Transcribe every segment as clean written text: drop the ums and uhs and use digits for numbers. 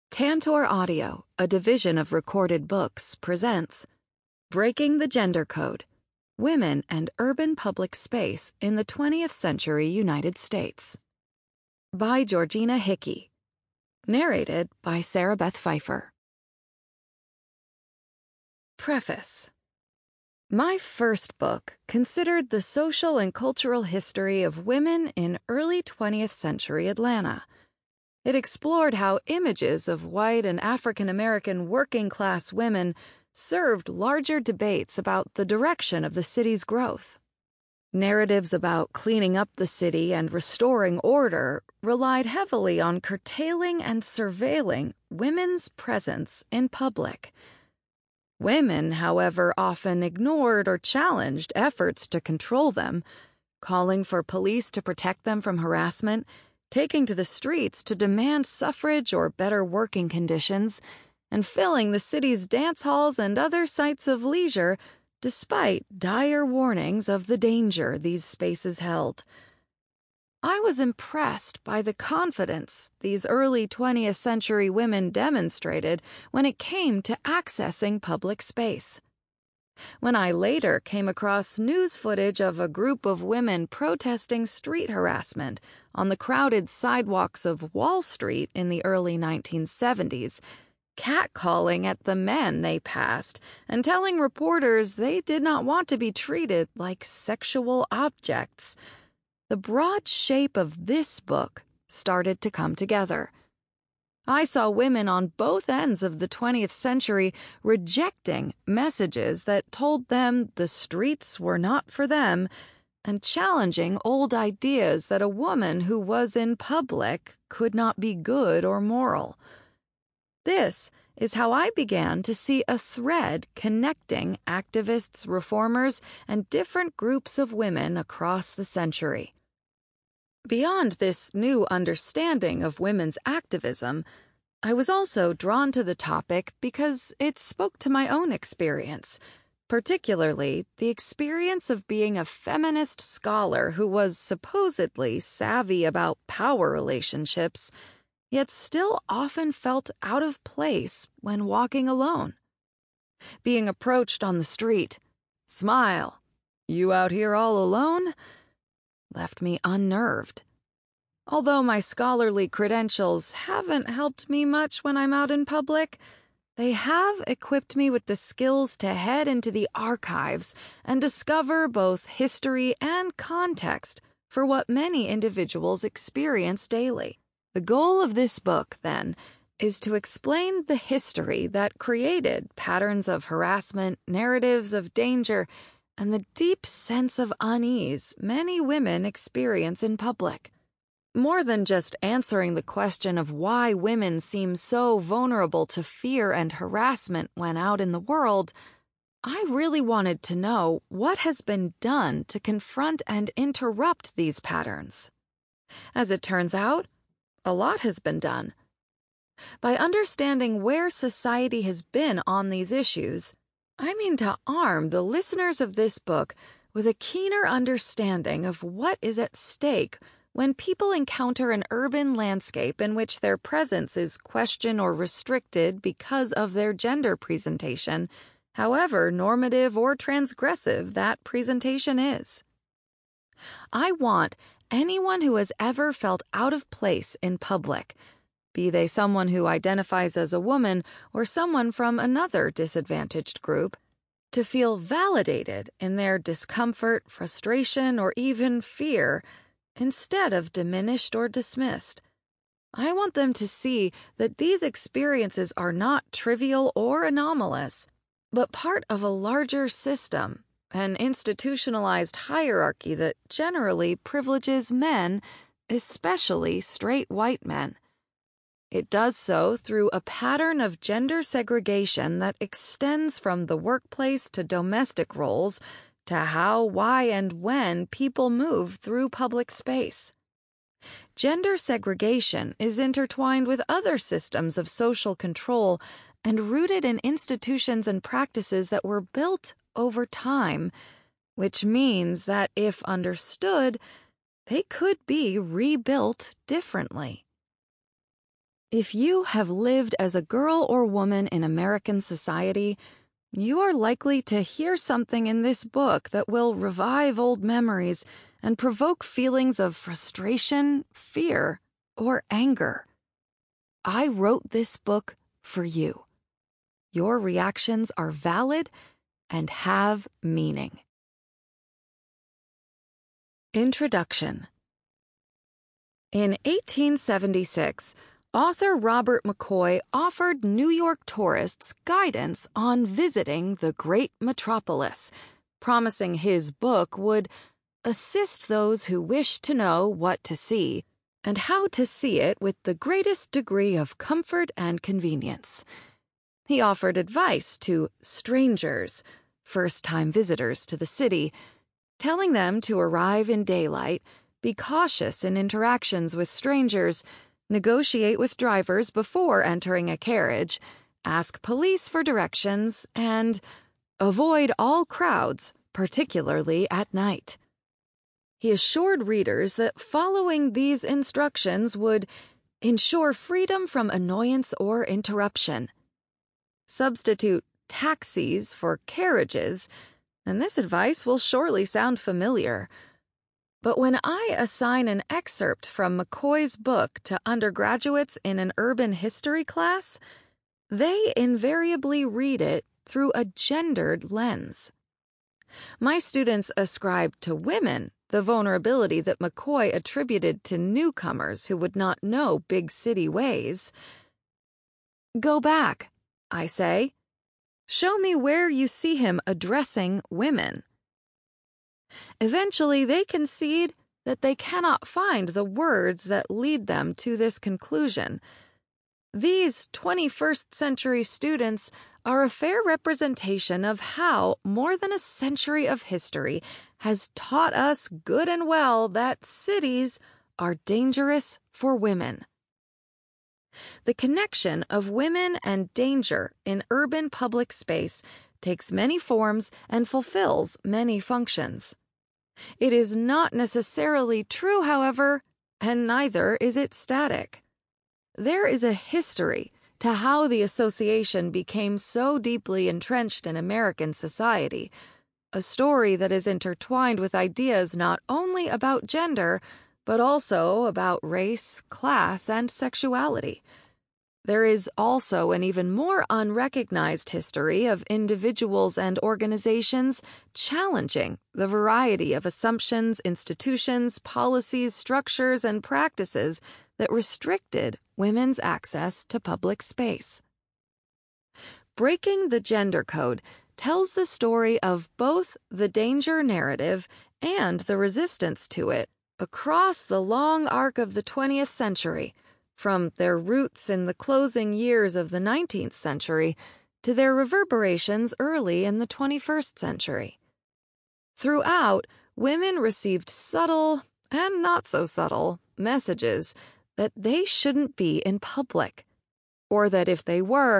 Tantor Audio, a division of Recorded Books, presents Breaking the Gender Code: Women and Urban Public Space in the 20th Century United States. By Georgina Hickey. Narrated by Sarah Beth Pfeiffer. Preface. My first book considered the social and cultural history of women in early 20th century Atlanta. It explored how images of white and African American working-class women served larger debates about the direction of the city's growth. Narratives about cleaning up the city and restoring order relied heavily on curtailing and surveilling women's presence in public. Women, however, often ignored or challenged efforts to control them, calling for police to protect them from harassment, taking to the streets to demand suffrage or better working conditions, and filling the city's dance halls and other sites of leisure despite dire warnings of the danger these spaces held. I was impressed by the confidence these early 20th century women demonstrated when it came to accessing public space. When I later came across news footage of a group of women protesting street harassment on the crowded sidewalks of Wall Street in the early 1970s, catcalling at the men they passed and telling reporters they did not want to be treated like sexual objects, the broad shape of this book started to come together. I saw women on both ends of the 20th century rejecting messages that told them the streets were not for them, and challenging old ideas that a woman who was in public could not be good or moral. This is how I began to see a thread connecting activists, reformers, and different groups of women across the century. Beyond this new understanding of women's activism, I was also drawn to the topic because it spoke to my own experience, particularly the experience of being a feminist scholar who was supposedly savvy about power relationships, yet still often felt out of place when walking alone. Being approached on the street, "Smile, you out here all alone?" left me unnerved. Although my scholarly credentials haven't helped me much when I'm out in public, they have equipped me with the skills to head into the archives and discover both history and context for what many individuals experience daily. The goal of this book, then, is to explain the history that created patterns of harassment, narratives of danger, and the deep sense of unease many women experience in public. More than just answering the question of why women seem so vulnerable to fear and harassment when out in the world, I really wanted to know what has been done to confront and interrupt these patterns. As it turns out, a lot has been done. By understanding where society has been on these issues, I mean to arm the listeners of this book with a keener understanding of what is at stake when people encounter an urban landscape in which their presence is questioned or restricted because of their gender presentation, however normative or transgressive that presentation is. I want anyone who has ever felt out of place in public, be they someone who identifies as a woman or someone from another disadvantaged group, to feel validated in their discomfort, frustration, or even fear, instead of diminished or dismissed. I want them to see that these experiences are not trivial or anomalous, but part of a larger system, an institutionalized hierarchy that generally privileges men, especially straight white men. It does so through a pattern of gender segregation that extends from the workplace to domestic roles to how, why, and when people move through public space. Gender segregation is intertwined with other systems of social control and rooted in institutions and practices that were built over time, which means that if understood, they could be rebuilt differently. If you have lived as a girl or woman in American society, you are likely to hear something in this book that will revive old memories and provoke feelings of frustration, fear, or anger. I wrote this book for you. Your reactions are valid and have meaning. Introduction. In 1876, author Robert McCoy offered New York tourists guidance on visiting the great metropolis, promising his book would assist those who wished to know what to see and how to see it with the greatest degree of comfort and convenience. He offered advice to strangers, first-time visitors to the city, telling them to arrive in daylight, be cautious in interactions with strangers, negotiate with drivers before entering a carriage, ask police for directions, and avoid all crowds, particularly at night. He assured readers that following these instructions would ensure freedom from annoyance or interruption. Substitute taxis for carriages, and this advice will surely sound familiar. But when I assign an excerpt from McCoy's book to undergraduates in an urban history class, they invariably read it through a gendered lens. My students ascribe to women the vulnerability that McCoy attributed to newcomers who would not know big city ways. Go back, I say. Show me where you see him addressing women. Eventually, they concede that they cannot find the words that lead them to this conclusion. These 21st century students are a fair representation of how more than a century of history has taught us good and well that cities are dangerous for women. The connection of women and danger in urban public space takes many forms and fulfills many functions. It is not necessarily true, however, and neither is it static. There is a history to how the association became so deeply entrenched in American society, a story that is intertwined with ideas not only about gender, but also about race, class, and sexuality. There is also an even more unrecognized history of individuals and organizations challenging the variety of assumptions, institutions, policies, structures, and practices that restricted women's access to public space. Breaking the Gender Code tells the story of both the danger narrative and the resistance to it across the long arc of the 20th century, from their roots in the closing years of the 19th century to their reverberations early in the 21st century. Throughout, women received subtle, and not so subtle, messages that they shouldn't be in public, or that if they were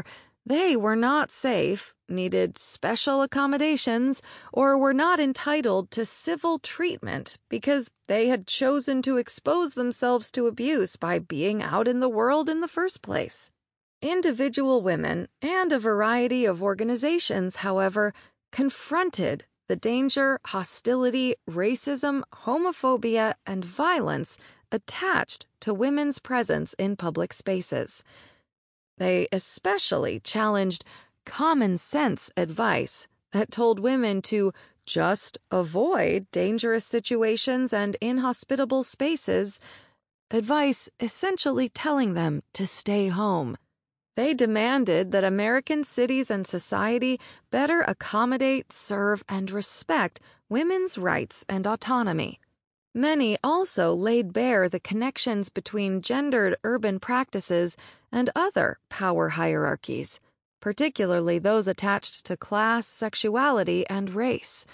not safe, needed special accommodations, or were not entitled to civil treatment because they had chosen to expose themselves to abuse by being out in the world in the first place. Individual women and a variety of organizations, however, confronted the danger, hostility, racism, homophobia, and violence attached to women's presence in public spaces. They especially challenged common sense advice that told women to just avoid dangerous situations and inhospitable spaces, advice essentially telling them to stay home. They demanded that American cities and society better accommodate, serve, and respect women's rights and autonomy. Many also laid bare the connections between gendered urban practices and other power hierarchies, particularly those attached to class, sexuality, and race.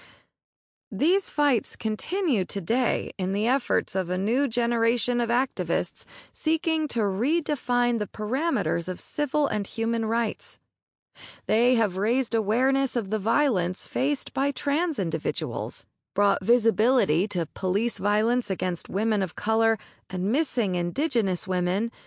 These fights continue today in the efforts of a new generation of activists seeking to redefine the parameters of civil and human rights. They have raised awareness of the violence faced by trans individuals, brought visibility to police violence against women of color and missing Indigenous women,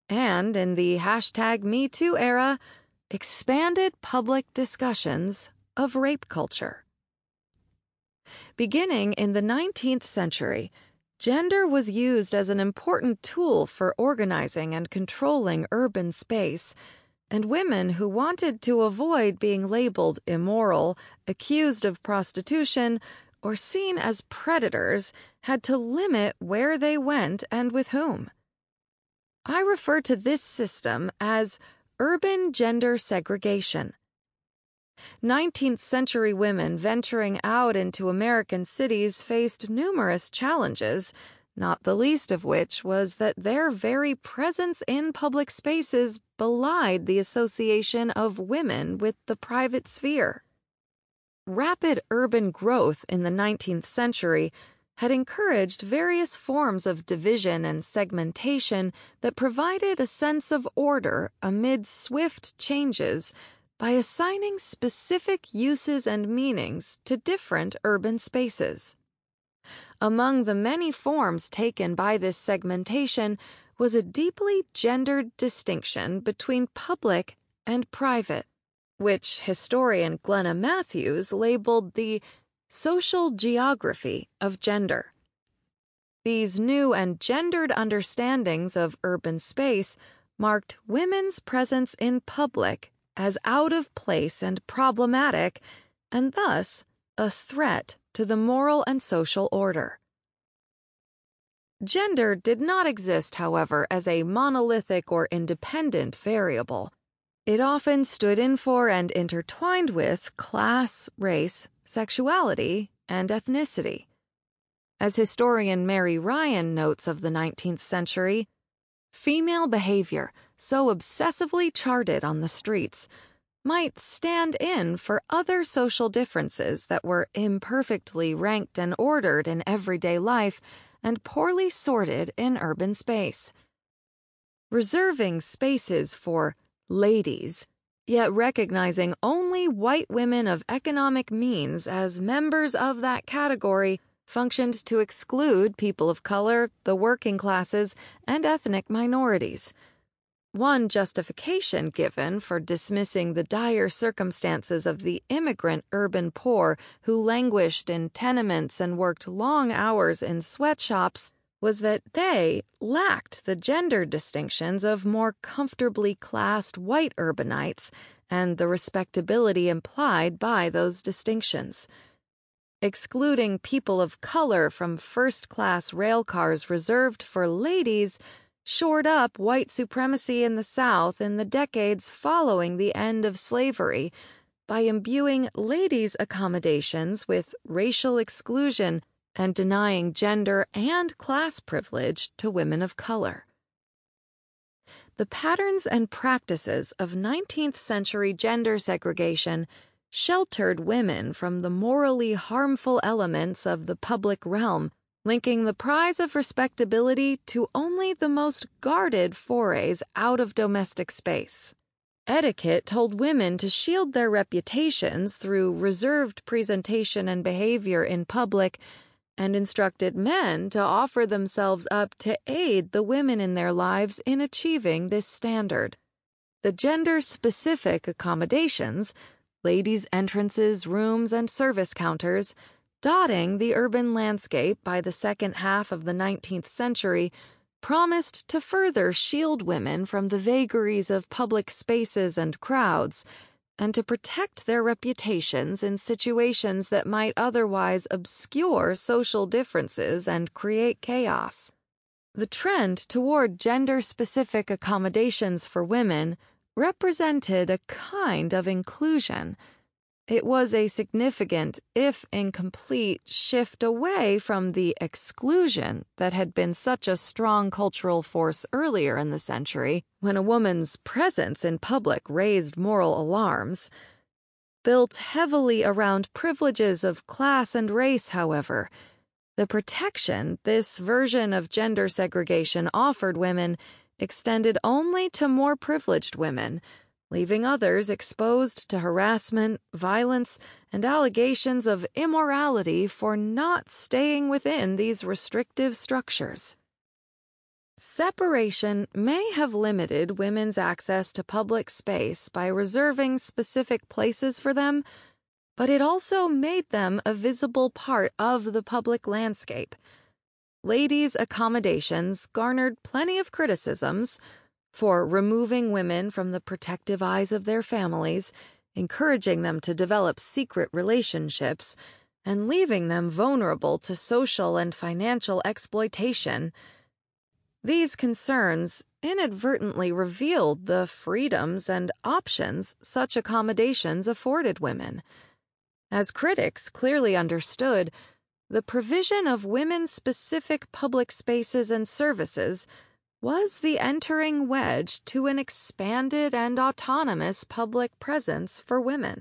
and in the #MeToo era, expanded public discussions of rape culture. Beginning in the 19th century, gender was used as an important tool for organizing and controlling urban space, and women who wanted to avoid being labeled immoral, accused of prostitution, or seen as predators had to limit where they went and with whom. I refer to this system as urban gender segregation. 19th century women venturing out into American cities faced numerous challenges, not the least of which was that their very presence in public spaces belied the association of women with the private sphere. Rapid urban growth in the 19th century had encouraged various forms of division and segmentation that provided a sense of order amid swift changes by assigning specific uses and meanings to different urban spaces. Among the many forms taken by this segmentation was a deeply gendered distinction between public and private, which historian Glenna Matthews labeled the social geography of gender. These new and gendered understandings of urban space marked women's presence in public as out of place and problematic, and thus a threat to the moral and social order. Gender did not exist, however, as a monolithic or independent variable. It often stood in for and intertwined with class, race, sexuality, and ethnicity. As historian Mary Ryan notes of the 19th century, female behavior, so obsessively charted on the streets, might stand in for other social differences that were imperfectly ranked and ordered in everyday life and poorly sorted in urban space. Reserving spaces for ladies, yet recognizing only white women of economic means as members of that category functioned to exclude people of color, the working classes, and ethnic minorities. One justification given for dismissing the dire circumstances of the immigrant urban poor who languished in tenements and worked long hours in sweatshops was that they lacked the gender distinctions of more comfortably classed white urbanites and the respectability implied by those distinctions. Excluding people of color from first-class railcars reserved for ladies shored up white supremacy in the South in the decades following the end of slavery by imbuing ladies' accommodations with racial exclusion and denying gender and class privilege to women of color. The patterns and practices of 19th century gender segregation sheltered women from the morally harmful elements of the public realm, linking the prize of respectability to only the most guarded forays out of domestic space. Etiquette told women to shield their reputations through reserved presentation and behavior in public, and instructed men to offer themselves up to aid the women in their lives in achieving this standard. The gender-specific accommodations, ladies' entrances, rooms, and service counters, dotting the urban landscape by the second half of the 19th century, promised to further shield women from the vagaries of public spaces and crowds, and to protect their reputations in situations that might otherwise obscure social differences and create chaos. The trend toward gender-specific accommodations for women represented a kind of inclusion. It was a significant, if incomplete, shift away from the exclusion that had been such a strong cultural force earlier in the century, when a woman's presence in public raised moral alarms. Built heavily around privileges of class and race, however, the protection this version of gender segregation offered women extended only to more privileged women, leaving others exposed to harassment, violence, and allegations of immorality for not staying within these restrictive structures. Separation may have limited women's access to public space by reserving specific places for them, but it also made them a visible part of the public landscape. Ladies' accommodations garnered plenty of criticisms for removing women from the protective eyes of their families, encouraging them to develop secret relationships, and leaving them vulnerable to social and financial exploitation. These concerns inadvertently revealed the freedoms and options such accommodations afforded women. As critics clearly understood, the provision of women-specific public spaces and services was the entering wedge to an expanded and autonomous public presence for women.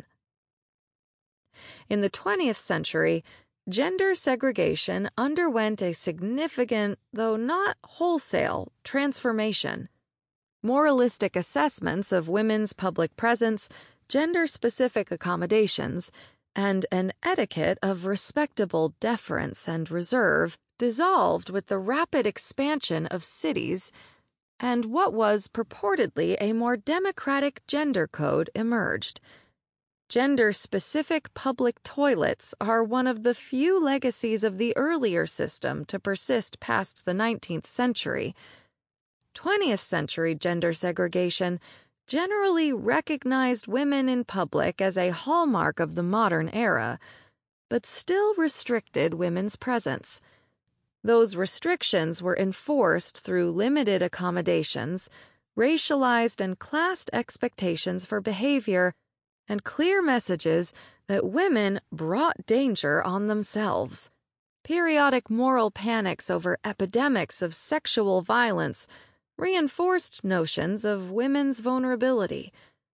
In the 20th century, gender segregation underwent a significant, though not wholesale, transformation. Moralistic assessments of women's public presence, gender-specific accommodations, and an etiquette of respectable deference and reserve dissolved with the rapid expansion of cities, and what was purportedly a more democratic gender code emerged. Gender-specific public toilets are one of the few legacies of the earlier system to persist past the 19th century. 20th century gender segregation generally recognized women in public as a hallmark of the modern era, but still restricted women's presence. Those restrictions were enforced through limited accommodations, racialized and classed expectations for behavior, and clear messages that women brought danger on themselves. Periodic moral panics over epidemics of sexual violence reinforced notions of women's vulnerability.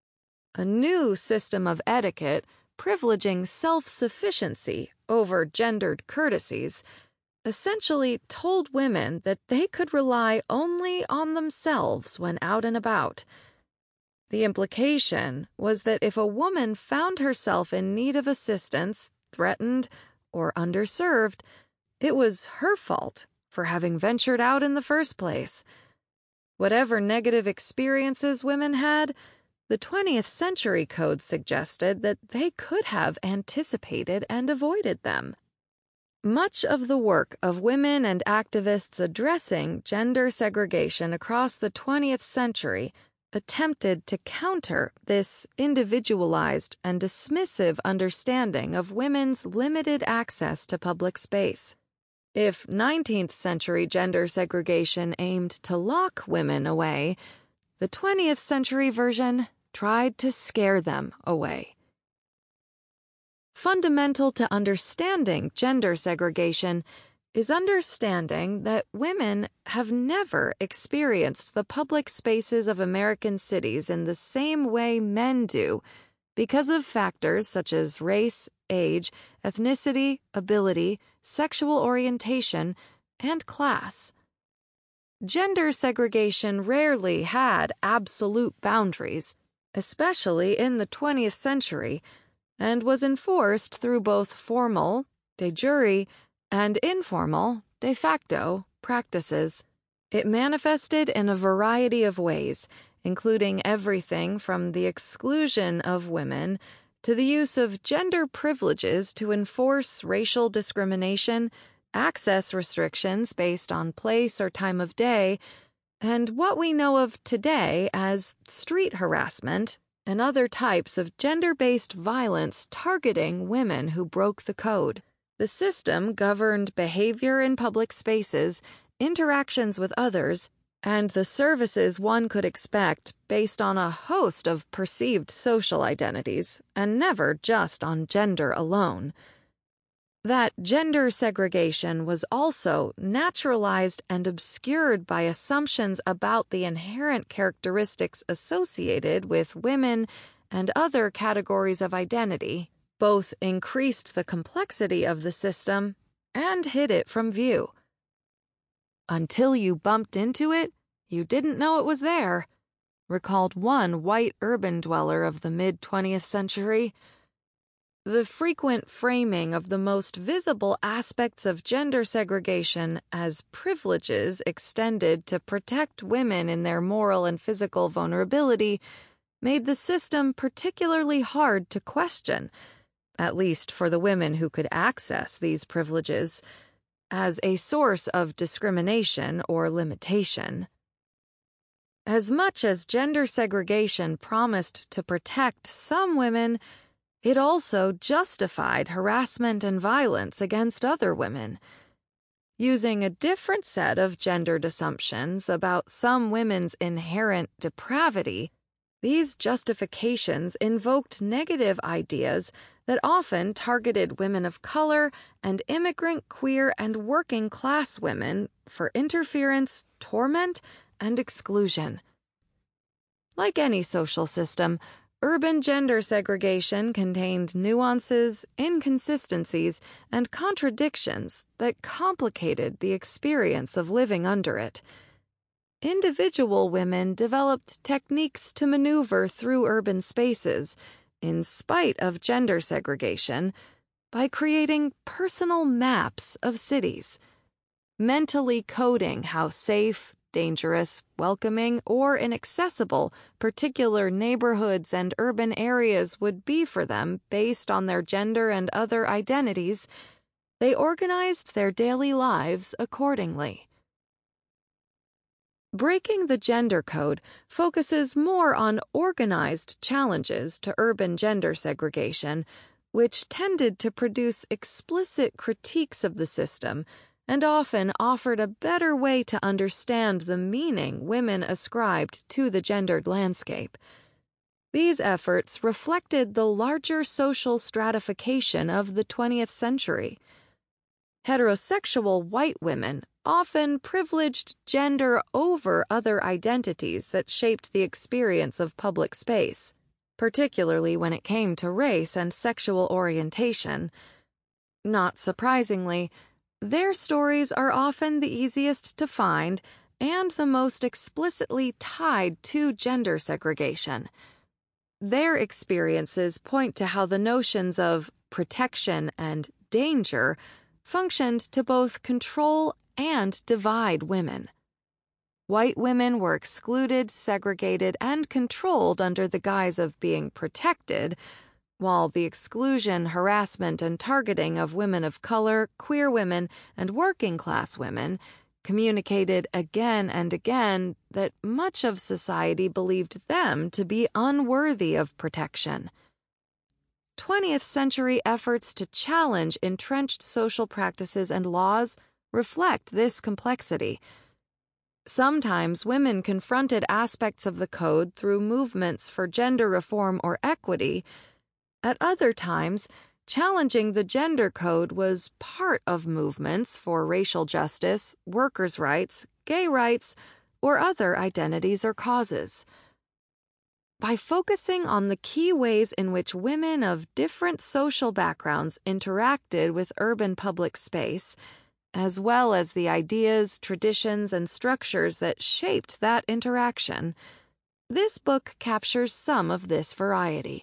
A new system of etiquette, privileging self-sufficiency over gendered courtesies, essentially told women that they could rely only on themselves when out and about. The implication was that if a woman found herself in need of assistance, threatened, or underserved, it was her fault for having ventured out in the first place. Whatever negative experiences women had, the 20th century code suggested that they could have anticipated and avoided them. Much of the work of women and activists addressing gender segregation across the 20th century attempted to counter this individualized and dismissive understanding of women's limited access to public space. If 19th century gender segregation aimed to lock women away, the 20th century version tried to scare them away. Fundamental to understanding gender segregation is understanding that women have never experienced the public spaces of American cities in the same way men do because of factors such as race, age, ethnicity, ability, sexual orientation, and class. Gender segregation rarely had absolute boundaries, especially in the 20th century, and was enforced through both formal, de jure, and informal, de facto, practices. It manifested in a variety of ways, including everything from the exclusion of women to the use of gender privileges to enforce racial discrimination, access restrictions based on place or time of day, and what we know of today as street harassment and other types of gender-based violence targeting women who broke the code. The system governed behavior in public spaces, interactions with others, and the services one could expect based on a host of perceived social identities, and never just on gender alone. That gender segregation was also naturalized and obscured by assumptions about the inherent characteristics associated with women and other categories of identity, both increased the complexity of the system and hid it from view. Until you bumped into it, you didn't know it was there, recalled one white urban dweller of the mid-20th century. The frequent framing of the most visible aspects of gender segregation as privileges extended to protect women in their moral and physical vulnerability made the system particularly hard to question, at least for the women who could access these privileges, as a source of discrimination or limitation. As much as gender segregation promised to protect some women, it also justified harassment and violence against other women. Using a different set of gendered assumptions about some women's inherent depravity, these justifications invoked negative ideas that often targeted women of color and immigrant, queer, and working-class women for interference, torment, and exclusion. Like any social system, urban gender segregation contained nuances, inconsistencies, and contradictions that complicated the experience of living under it. Individual women developed techniques to maneuver through urban spaces, in spite of gender segregation, by creating personal maps of cities, mentally coding how safe, dangerous, welcoming, or inaccessible particular neighborhoods and urban areas would be for them based on their gender and other identities. They organized their daily lives accordingly. Breaking the Gender Code focuses more on organized challenges to urban gender segregation, which tended to produce explicit critiques of the system and often offered a better way to understand the meaning women ascribed to the gendered landscape. These efforts reflected the larger social stratification of the 20th century. Heterosexual white women often privileged gender over other identities that shaped the experience of public space, particularly when it came to race and sexual orientation. Not surprisingly, their stories are often the easiest to find and the most explicitly tied to gender segregation. Their experiences point to how the notions of protection and danger functioned to both control and divide women. White women were excluded, segregated, and controlled under the guise of being protected, while the exclusion, harassment, and targeting of women of color, queer women, and working-class women communicated again and again that much of society believed them to be unworthy of protection. 20th century efforts to challenge entrenched social practices and laws reflect this complexity. Sometimes women confronted aspects of the code through movements for gender reform or equity. At other times, challenging the gender code was part of movements for racial justice, workers' rights, gay rights, or other identities or causes. By focusing on the key ways in which women of different social backgrounds interacted with urban public space, as well as the ideas, traditions, and structures that shaped that interaction, this book captures some of this variety.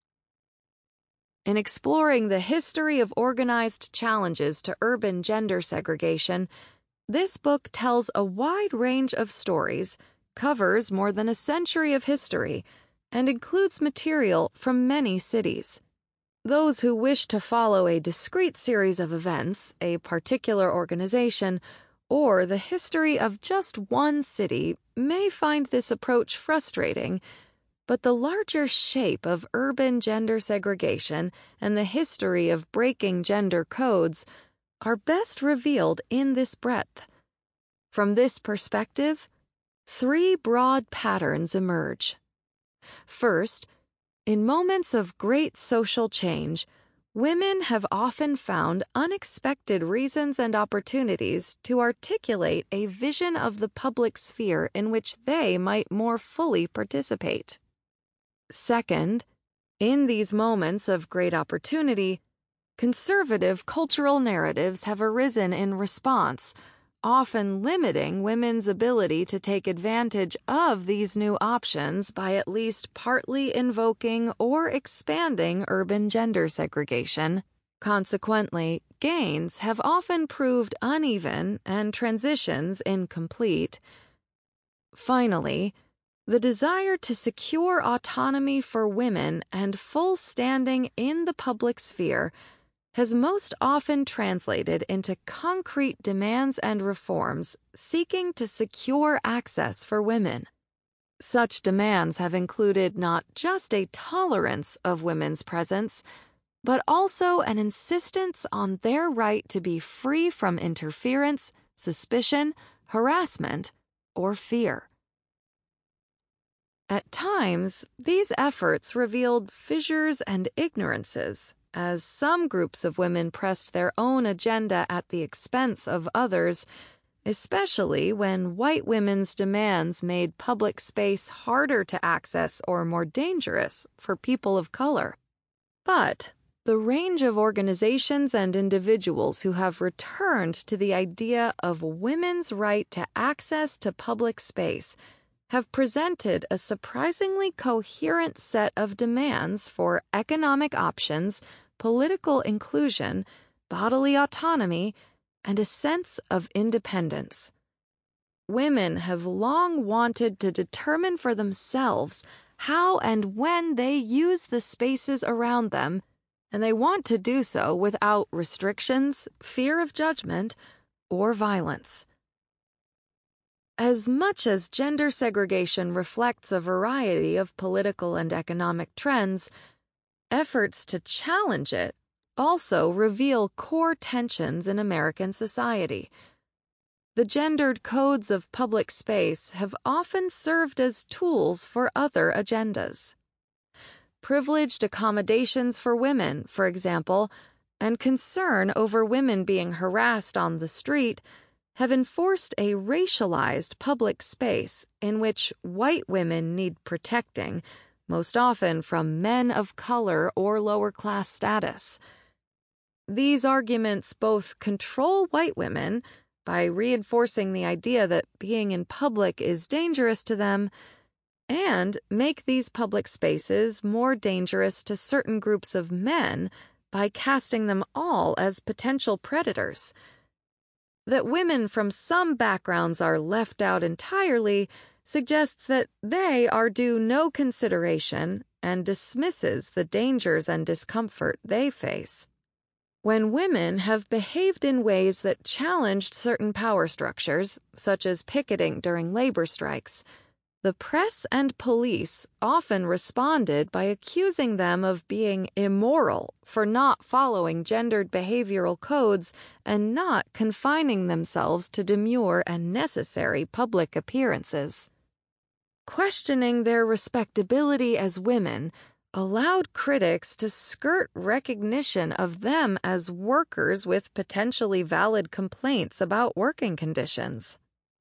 In exploring the history of organized challenges to urban gender segregation, this book tells a wide range of stories, covers more than a century of history, and includes material from many cities. Those who wish to follow a discrete series of events, a particular organization, or the history of just one city may find this approach frustrating, but the larger shape of urban gender segregation and the history of breaking gender codes are best revealed in this breadth. From this perspective, 3 broad patterns emerge. First, in moments of great social change, women have often found unexpected reasons and opportunities to articulate a vision of the public sphere in which they might more fully participate. Second, in these moments of great opportunity, conservative cultural narratives have arisen in response, often limiting women's ability to take advantage of these new options by at least partly invoking or expanding urban gender segregation. Consequently, gains have often proved uneven and transitions incomplete. Finally, the desire to secure autonomy for women and full standing in the public sphere has most often translated into concrete demands and reforms seeking to secure access for women. Such demands have included not just a tolerance of women's presence, but also an insistence on their right to be free from interference, suspicion, harassment, or fear. At times, these efforts revealed fissures and ignorances, as some groups of women pressed their own agenda at the expense of others, especially when white women's demands made public space harder to access or more dangerous for people of color. But the range of organizations and individuals who have returned to the idea of women's right to access to public space have presented a surprisingly coherent set of demands for economic options, political inclusion, bodily autonomy, and a sense of independence. Women have long wanted to determine for themselves how and when they use the spaces around them, and they want to do so without restrictions, fear of judgment, or violence. As much as gender segregation reflects a variety of political and economic trends, efforts to challenge it also reveal core tensions in American society. The gendered codes of public space have often served as tools for other agendas. Privileged accommodations for women, for example, and concern over women being harassed on the street have enforced a racialized public space in which white women need protecting, most often from men of color or lower-class status. These arguments both control white women by reinforcing the idea that being in public is dangerous to them, and make these public spaces more dangerous to certain groups of men by casting them all as potential predators. That women from some backgrounds are left out entirely suggests that they are due no consideration and dismisses the dangers and discomfort they face. When women have behaved in ways that challenged certain power structures, such as picketing during labor strikes, the press and police often responded by accusing them of being immoral for not following gendered behavioral codes and not confining themselves to demure and necessary public appearances. Questioning their respectability as women allowed critics to skirt recognition of them as workers with potentially valid complaints about working conditions.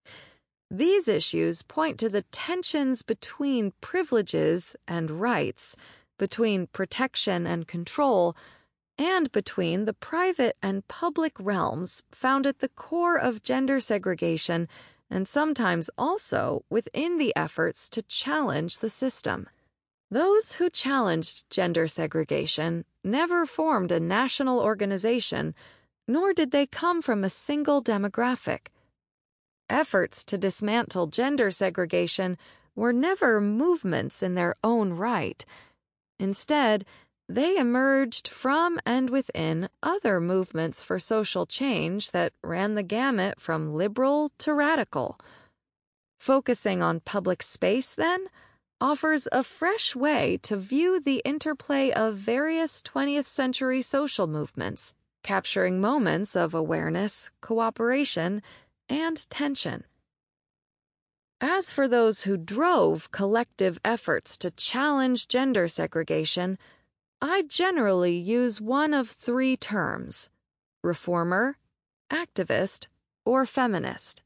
These issues point to the tensions between privileges and rights, between protection and control, and between the private and public realms found at the core of gender segregation and sometimes also within the efforts to challenge the system. Those who challenged gender segregation never formed a national organization, nor did they come from a single demographic. Efforts to dismantle gender segregation were never movements in their own right. Instead, they emerged from and within other movements for social change that ran the gamut from liberal to radical. Focusing on public space, then, offers a fresh way to view the interplay of various 20th century social movements, capturing moments of awareness, cooperation, and tension. As for those who drove collective efforts to challenge gender segregation, I generally use one of three terms: reformer, activist, or feminist.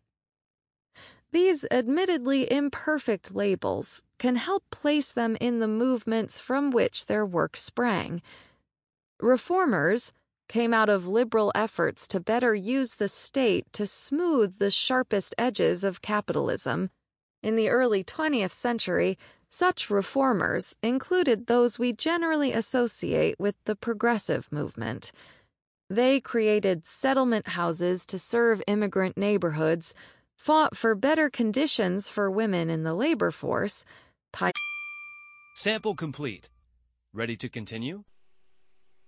These admittedly imperfect labels can help place them in the movements from which their work sprang. Reformers came out of liberal efforts to better use the state to smooth the sharpest edges of capitalism. In the early 20th century, such reformers included those we generally associate with the progressive movement. They created settlement houses to serve immigrant neighborhoods, fought for better conditions for women in the labor force. Sample complete. Ready to continue?